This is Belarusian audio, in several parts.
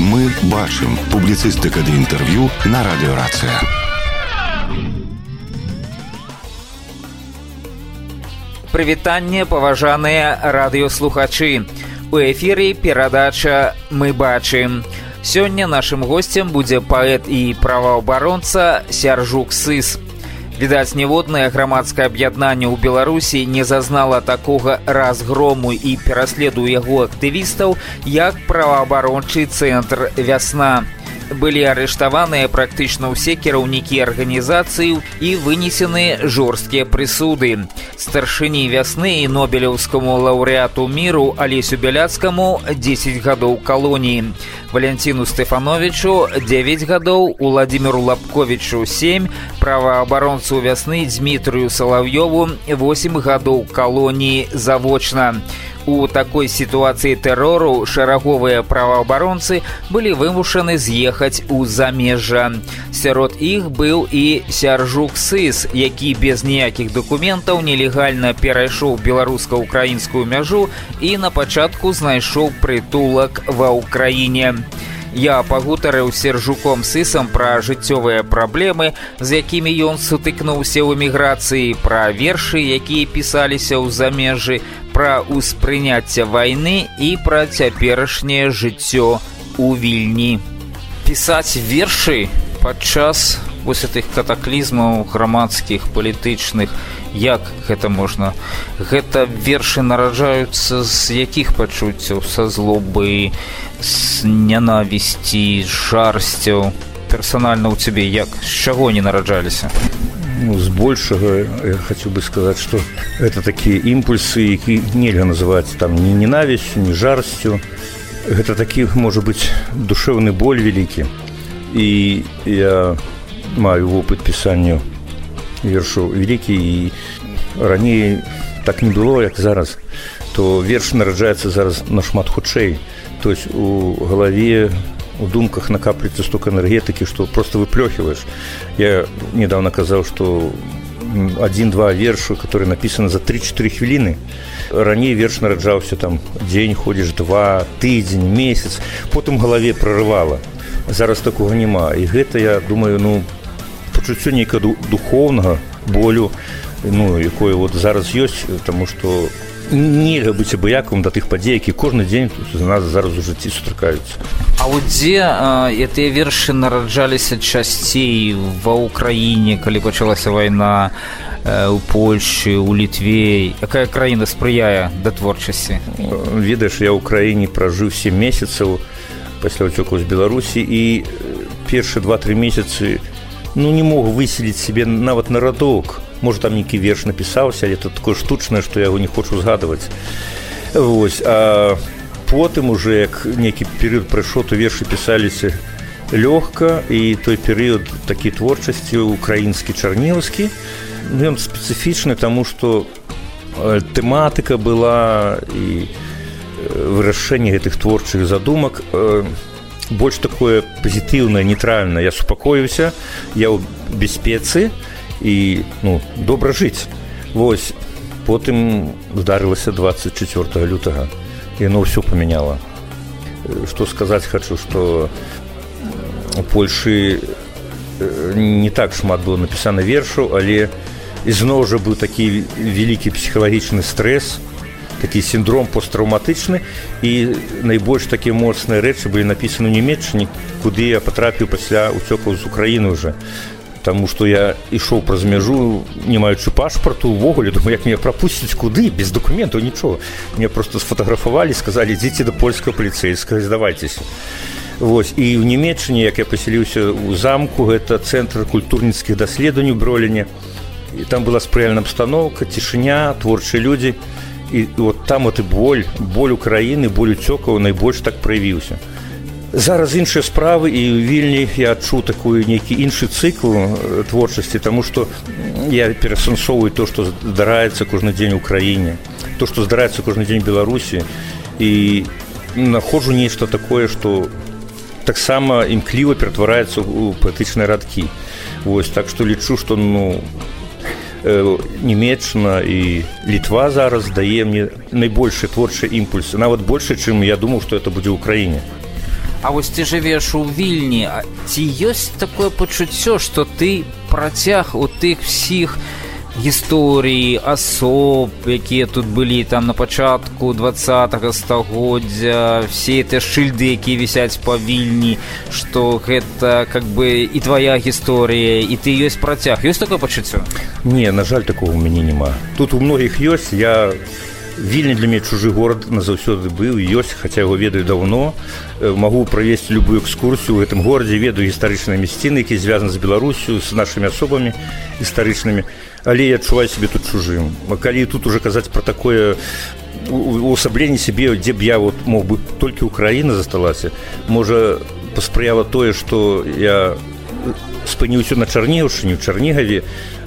Мы бачым. Публіцыстыка ды інтэрв'ю на радыёрацыя. Прывітанне, паважаныя радыёслухачы. У эфіры перадача «Мы бачым». Сёння нашым госцем будзе паэт і праваабаронца Сяржук Сыс. Відаць, ніводнае грамадскае аб'яднанне ў Беларусі не зазнала такога разгрому і пераследу яго актывістаў, як праваабарончы цэнтр «Вясна». Былі арыштаваныя практычна ўсе кіраўнікі арганізацыі і вынесены жорсткія прысуды. Старшыні «Вясны» і нобелеўскаму лаўрэату міру Алесю Бяляцкаму 10 гадоў калоніі, Валянціну Стэфановічу 9 гадоў, Уладзіміру Лапковічу 7, праваабаронцу «Вясны» Дзмітрыю Салаўёву 8 гадоў калоніі завочна. У такой сітуацыі тэрору шэраговыя праваабаронцы былі вымушаны з'ехаць у замежжа. Сярод іх быў і Сяржук Сыс, які без ніякіх дакументаў нелегальна перайшоў беларуска-украінскую мяжу і на пачатку знайшоў прытулак ва ўкраіне. Я пагутарыў з Сяржуком Сысам пра жыццёвыя праблемы, з якімі ён сутыкнуўся ў эміграцыі, пра вершы, якія пісаліся ў замежжы, пра ўспрыняцце вайны і пра цяперашняе жыццё ў Вільні. Пісаць вершы падчас вось гэтых катаклізмаў грамадскіх, палітычных, як гэта можна? Гэта вершы нараджаюцца з якіх пачуццяў? Са злобы, з нянавісці, з жарсцяў? Персанальна ў цябе як? З чаго не нараджаліся? З большага я хацеў бы сказаць, што гэта такія імпульсы, які нельга называць там ні ненавісцю, ні жарсцю. Гэта такі, можа быць, душэўны боль вялікі. І я маю вопыт пісання вершаў вялікі, і раней так не было, як зараз. То верш нараджаецца зараз нашмат хутчэй. То есть у галаве, у думках накапліваецца столько энергетыкі, што просто выплёхиваешь. Я недавно казаў, што 1-2 вершы, которые написаны за 3-4 хвіліны. Раней верш нараджаўся там дзень, ходзіш 2, тыдзень, месяц, потым галаве прорывала. Зараз такога няма. І гэта, я думаю, пачуццё нейкага духоўнага болю, якое вот зараз ёсць, таму што нельга быць абыякавым да тых падзей, які кожны дзень у нас зараз у жыцці сустракаюцца. А вот дзе гэтыя вершы нараджаліся часцей ва ўкраіне, калі пачалася вайна, у Польшчы, у Літве? Якая краіна спрыяе да творчасці? Ведаеш, я ў краіне пражыў 7 месяцаў пасля ўцёку з Беларусі, і першыя 2-3 месяцы не мог выселіць себе нават на радок. Можа, там нейкі верш напісаўся, але это такое штучнае, што я яго не хочу згадваць. Вось. А потым уже, як нейкі перыяд прайшоў, то вершы пісаліся лёгка, і той перыяд такі творчасці украінскі, чарнілаўскі, ён спецыфічны, таму што тэматыка была і вырашэнне гэтых творчых задумак больш такое пазітыўнае, нейтральнае. Я супакоіўся, я ў бяспецы, і добра жыць. Вось. Потым здарылася 24 лютага, і яно ўсё памяняла. Што сказаць хачу, што у Польшы не так шмат было напісана вершаў, але ізноў жа быў такі вялікі псіхалагічны стрэс, такі сіндром посттраўматычны, і найбольш такія моцныя рэчы былі напісаны ў Нямецчыне, куды я патрапіў пасля ўцёкаў з Украіны ўжо. Таму што я ішоў праз мяжу, не маючы пашпарту, увогуле, думаю, як мяне прапусціць, куды, без дакументаў, нічого. Мне проста сфотаграфавалі, сказалі, ідзіце да польскага паліцэйскага, здавайцеся. Вось. І ў Нямецчыне, як я пасяліўся ў замку, гэта цэнтр культурніцкіх даследаванняў у Броліне. І там была спрыяльная абстаноўка, цішыня, творчыя людзі. І от там і боль Украіны, боль уцёкаў найбольш так праявіўся. Зараз іншыя справы, і ў Вільні я адчуў такой нейкі іншы цыкл творчасці, таму што я перасэнсоўваю то, што здараецца кожны дзень у краіне, то, што здараецца кожны дзень Беларусі, і находжу нешта такое, што таксама імкліва ператвараецца ў паэтычныя радкі. Вось, так што лічу, што Нямецчына і Літва зараз дае мне найбольшы творчы імпульс, нават большы, чым я думаў, што это будзе ў краіне. А вось ты жывеш у Вільні, ці ёсць такое пачуццё, што ты працяг у тых всіх гісторій, асоб, якія тут былі там на пачатку 20-го стагоддзя, все эти шыльды, якія вісяць па Вільні, што гэта как бы і твоя гісторыя, і ты ёсць працяг. Ёсць такое пачуццё? Не, на жаль, такого у мяне няма. Тут у многіх ёсць, Вільня для мяне чужы горад назаўсёды быў, ёсць, хаця яго ведаю даўно. Магу правесці любую экскурсію ў гэтым горадзе, ведаю гістарычныя мясціны, якія звязаны з Беларусю, з нашымі асобамі гістарычнымі, але я адчуваю сябе тут чужым. Калі тут уже казаць пра такое увасабленне сябе, дзе б я мог бы толькі Украіна засталася, можа паспрыяла тое, што я спыніўся на Чарнігаўшчыне, у Чарнігаве,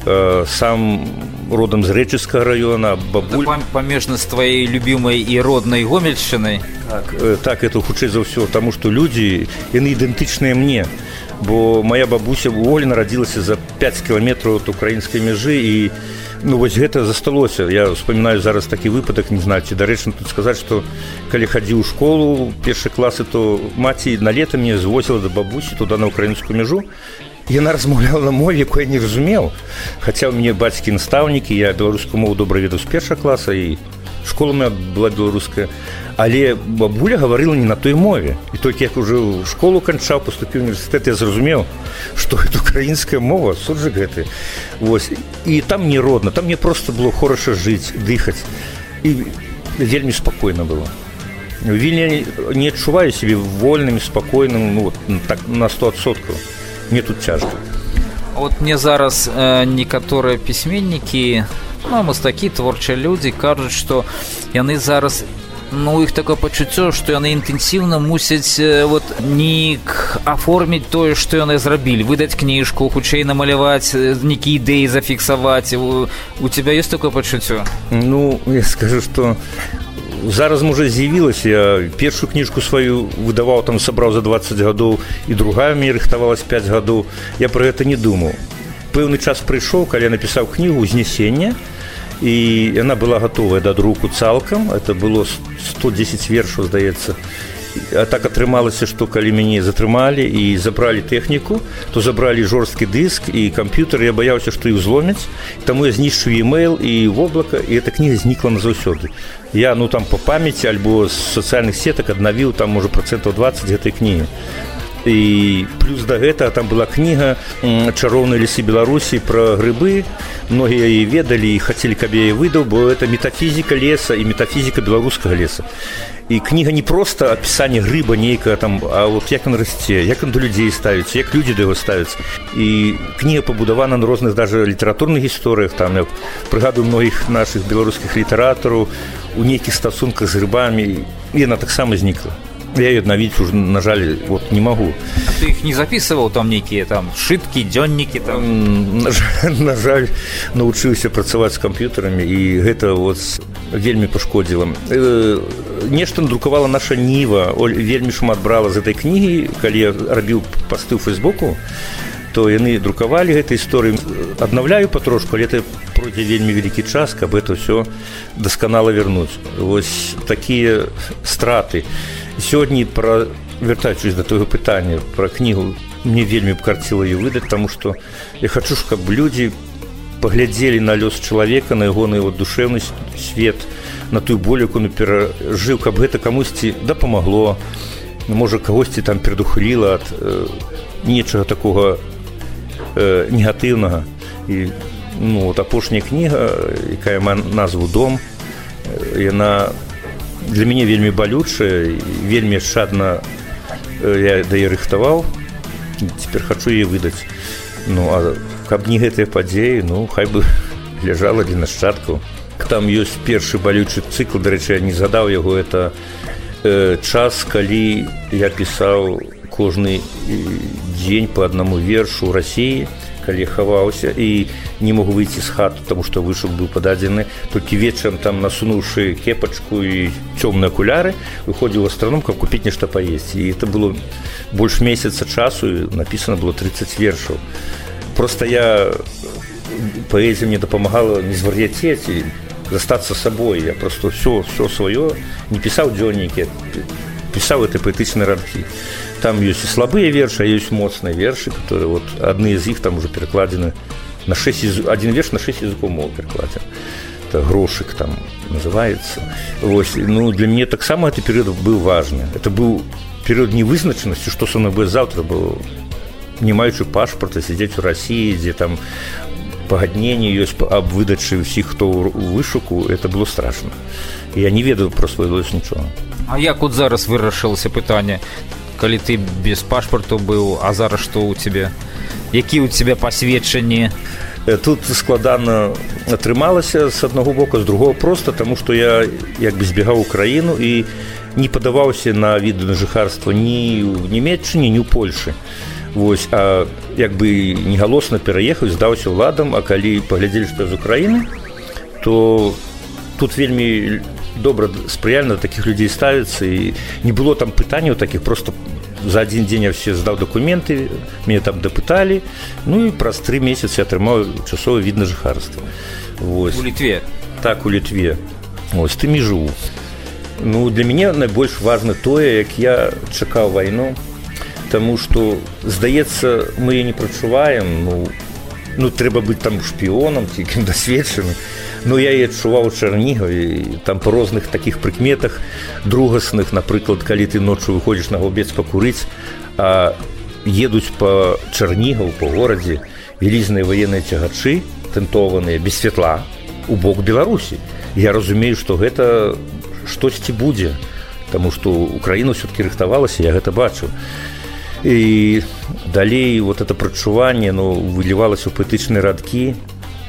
сам родом з Рэчыцкага района, бабуль... Памежна з твоей любімай і роднай Гомельшчынай? Так, это хутчэй за ўсё, таму што людзі, яны ідэнтычныя мне, бо моя бабуся ўвогуле нарадзілася за 5 кіламетраў ад украінскай мяжы, і вось гэта засталося. Я успамінаю зараз такі выпадак, не знаю, ці дарэчна тут сказаць, што калі хадзіў у школу, першыя класы, то маці на лета мне звозіла да бабусі туды на украінскую мяжу. Яна размаўляла на мове, якую я не разумеў. Хаця ў мяне бацькі настаўнікі, я беларускую мову добра ведаў з першага класа, і школа моя была беларуская. Але бабуля гаварыла не на той мове. І толькі як уже ў школу канчаў, паступіў ў універсітэт, я зразумеў, што гэта украінская мова, суджык гэты. Вось. І там не родна, там мне проста было хораша жыць, дыхаць. І вельмі спакойна было. У Вільні не адчуваю сябе вольным, спакойным, так на 100%. Мне тут цяжка. Вот мне зараз некаторыя пісьменнікі, мастакі, творчыя людзі кажуць, што яны зараз, у іх такое пачуццё, што яны інтэнсіўна мусяць неяк аформіць тое, што яны зрабілі, выдаць кніжку, хутчэй намаляваць, нейкія ідэі зафіксаваць. У тебя ёсць такое пачуццё? Я скажу, што зараз, можа, з'явілася. Я першую кніжку сваю выдаваў, там сабраў за 20 гадоў, і другая мне рыхтавалась 5 гадоў. Я пра гэта не думаў. Пэўны час прыйшоў, калі я напісаў кнігу «Узнесенне», і яна была гатовая да друку цалкам. Это было 110 вершаў, здаецца. А так атрымалася, што калі мяне затрымалі і забралі тэхніку, то забралі жорсткі дыск і камп'ютар. Я баяўся, што іх зломяць, таму я знішчыў e-mail і воблака, і эта кніга знікла назаўсёды. Я, там па памяці альбо з сацыяльных сетак аднавіў, там, можа, 20% гэтай кнігі. І плюс да гэтага там была кніга «Чароўныя лесы Беларусі» пра грыбы. Многія яе ведалі і хацелі, каб я яе выдаў, бо это метафізіка леса і метафізіка беларускага леса. І кніга не проста апісанне грыба нейкае там, а як ён расце, як ён да людзей ставіцца, як людзі да яго ставяцца. І кніга пабудавана на розных даже літаратурных гісторыях. Там я прыгадую многіх нашых беларускіх літаратараў у нейкіх стасунках з грыбамі, і яна таксама знікла. Я ее аднавіць уже, на жаль, не магу. А ты іх не записываў там нейкія там шыткі, дзённікі там? На жаль, навучыўся працаваць з камп'ютарамі, і гэта вельмі пашкодзіла. Нешта надрукавала наша Ніва, вельмі шмат брала з этой кнігі. Калі я рабіў пасты ў Фейсбуку, то яны друкавалі гэтай історыі. Аднаўляю патрошку, але это пройдзе вельмі вялікі час, каб это ўсё дасканала вярнуць. Вось такія страты. Сёння, вяртаючись да твайго пытання пра кнігу, мне вельмі б карціла яе выдаць, таму што я хачу, каб людзі паглядзелі на лёс чалавека, на ягоны душэўны свет, на тую боль, якую ён перажыў, каб гэта камусьці дапамагло, можа, кагосьці там перадухіліла ад нечага такога негатыўнага. І апошняя кніга, якая мае назву «Дом», яна для мяне вельмі балючая, вельмі шадна я да яе рыхтаваў. Цяпер хачу яе выдаць. А каб не гэтыя падзеі, хай бы ляжала для нашчадкаў. Там ёсць першы балючы цыкл, дарэчы, я не згадаў яго, это час, калі я пісаў кожны дзень па аднаму вершу ў Расіі, калі хаваўся і не мог выйти з хаты, тому што вышук быў пададзены. Толькі вечарам, там насунуўшы кепачку і цёмныя акуляры, выходзіў у астраном, каб купіць нешта паесці. І это было больш месяца часу, і напісана было 30 вершаў. Проста паэзія мне дапамагала не звар'яцець і застацца сабой. Я проста ўсё сваё не пісаў дзённікі, писал это поэтичные радки. Там есть и слабые верши, а есть моцные верши, которые вот одни из них там уже перекладены на 6 языков, один верш на 6 языков мовы перекладен. Это грошик там называется. Вот. Ну, для меня так само этот период был важный. Это был период невызначенности, что со мной будет завтра, был не маючи пашпорта, сидеть в России, где там пагадненне ёсць аб выдачы ўсіх, хто ў вышуку, это было страшно. Я не ведаю про свой лёс нічога. А як вот зараз вырашылася пытанне, калі ты без пашпарту быў, а зараз што ў цябе? Які ў цябе пасведчанні? Тут складана атрымалася з аднаго боку, з другого просто, таму што я як бы збегаў Украіну і не падаваўся на від на жыхарства ні ў Нямецчыне, ні ў Польшы. Вось, а як бы негалосна пераехаў, здаўся ўладам, а калі паглядзелі, што з Украіны, то тут вельмі добра, спрыяльна такіх людзей ставіцца, і не было там пытанняў такіх, просто за один дзень я все здаў дакументы, мяне там дапыталі, ну і праз 3 месяцы атрымаў часовы від на жыхарства. У Літве? Так, у Літве. Вось, тым і жыву. Ну, для мяне найбольш важна тое, як я чакаў вайну, таму што, здаецца, мы яе не прачуваем, ну трэба быць там шпіёнам ці кім дасведчаным, но я яе адчуваў у Чарнігаве, там па розных такіх прыкметах другасных, напрыклад, калі ты ноччу выходзіш на галбец пакурыць, а едуць па Чарнігаў, па горадзе вялізныя ваенныя цягачы, тэнтованыя, без святла, у бок Беларусі. Я разумею, што гэта штосьці будзе, таму што Украіна ўсё-такі рыхтавалася, я гэта бачыў. І далей вот это прачуванне, вылівалася ў паэтычныя радкі.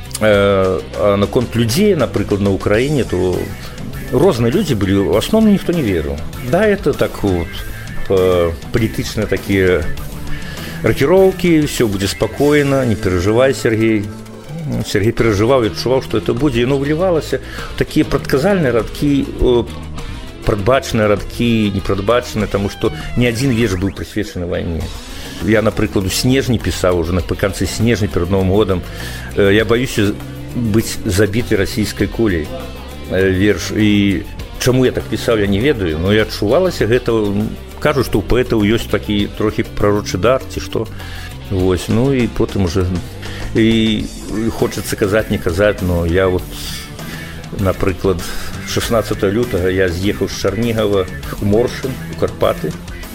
А наконт людзей, напрыклад, на Украіне, то розныя людзі былі, у асноўным ніхто не верыў. Да, это так вот палітычныя такія ракіроўкі, все будзе спакойна, не перажывай, Сергей. Сергей перажываў і адчуваў, што это будзе. І вылівалася такія прадказальныя радкі, прадбачаныя радкі, непрадбачаныя, таму што ні адзін верш быў прысвечаны вайне. Я, напрыклад, у снежні пісаў, уже на канцы снежня перад Новым годам. Я баюся быць забіты расійскай куляй. Верш. І чаму я так пісаў, я не ведаю, но я адчувалася гэта. Кажу, што ў паэтаў ёсць такі трохі прарочы дар, ці што. Вось, ну і потым уже і хочацца казаць, не казаць, но я вот, напрыклад, 16 лютага я з'ехаў з Чарнігава у Моршын, у Карпаты,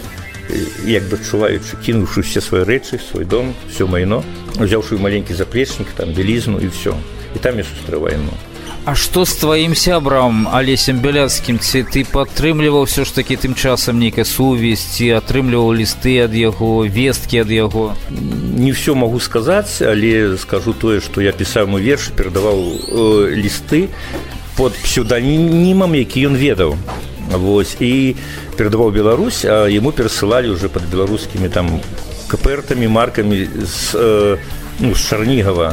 як бы адчуваючы, кінуўшы ўсе свае рэчы, свой дом, все майно, узяўшы маленькі заплечнік, там бялізну і все. І там я сустрэў вайну. А што з тваім сябрам Алесем Бяляцкім? Ці ты падтрымліваў ўсё ж такі тым часам нейкая сувязь, ці атрымліваў лісты ад яго, весткі ад яго? Не ўсё магу сказаць, але скажу тое, што я пісаў ему вершы, перадаваў лісты под псевданімам, які ён ведаў. Вось, і перадаваў Беларусь, а яму перасылалі уже под беларускімі там капертамі, маркамі з Чарнігава.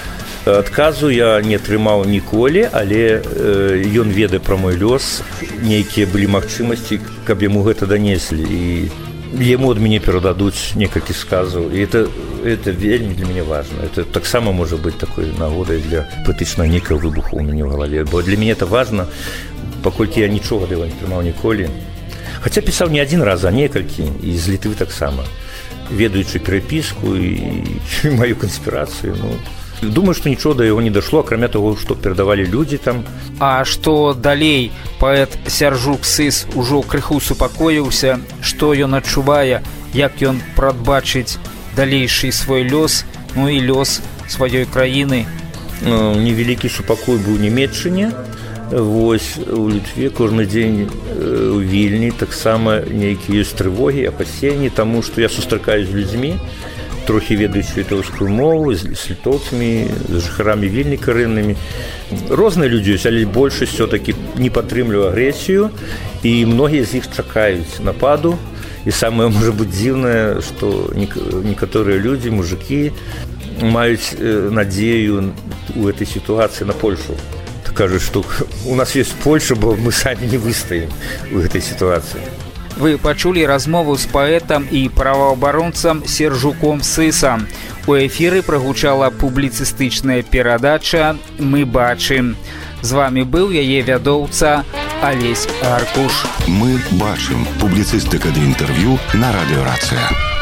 Адказу я не атрымаў ніколі, але ён ведае пра мой лёс, нейкія былі магчымасці, каб яму гэта данеслі, і яму ад мяне перададуць некалькі сказаў, і это вельмі для мяне важна. Это таксама можа быць такой нагодай для паэтычнага нейкага выбуху ў мяне ў галаве, бо для мяне это важна, паколькі я нічога да яго не атрымаў ніколі. Хаця пісаў не адзін раз, а некалькі, і з Літвы таксама, ведаючы перапіску і маю канспірацыю, думаю, што нічого да яго не дашло, акрамя таго, што перадавалі людзі там. А што далей? Паэт Сяржук Сыс ужо крыху супакоіўся, што ён адчувае, як ён прадбачыць далейшы свой лёс, ну і лёс сваёй краіны? Невялікі супакой быў у Нямецчыне, вось у Літве кожны дзень у Вільні таксама нейкія ёсць трывогі, апасенні, таму што я сустракаюсь з людзьмі, трохі ведаюць літоўскую мову, з літоўцамі, з жыхарамі Вільні карэннымі. Розныя людзі ёсць, але большасць все-таки не падтрымлівае агрэсію, і многія з іх чакаюць нападу. І самае, можа быць, дзіўнае, што некаторыя людзі, мужыкі, маюць надзею ў этой сітуацыі на Польшу. Кажуць, што у нас ёсць Польша, бо мы самі не выстаім у гэтай сітуацыі. Вы пачулі размову з паэтам і праваабаронцам Сяржуком Сысам. У эфіры прагучала публіцыстычная перадача «Мы бачым». З вамі быў яе вядоўца Алесь Аркуш. Мы бачым. Публіцыстыка ды інтэрв'ю на радыёрацыя.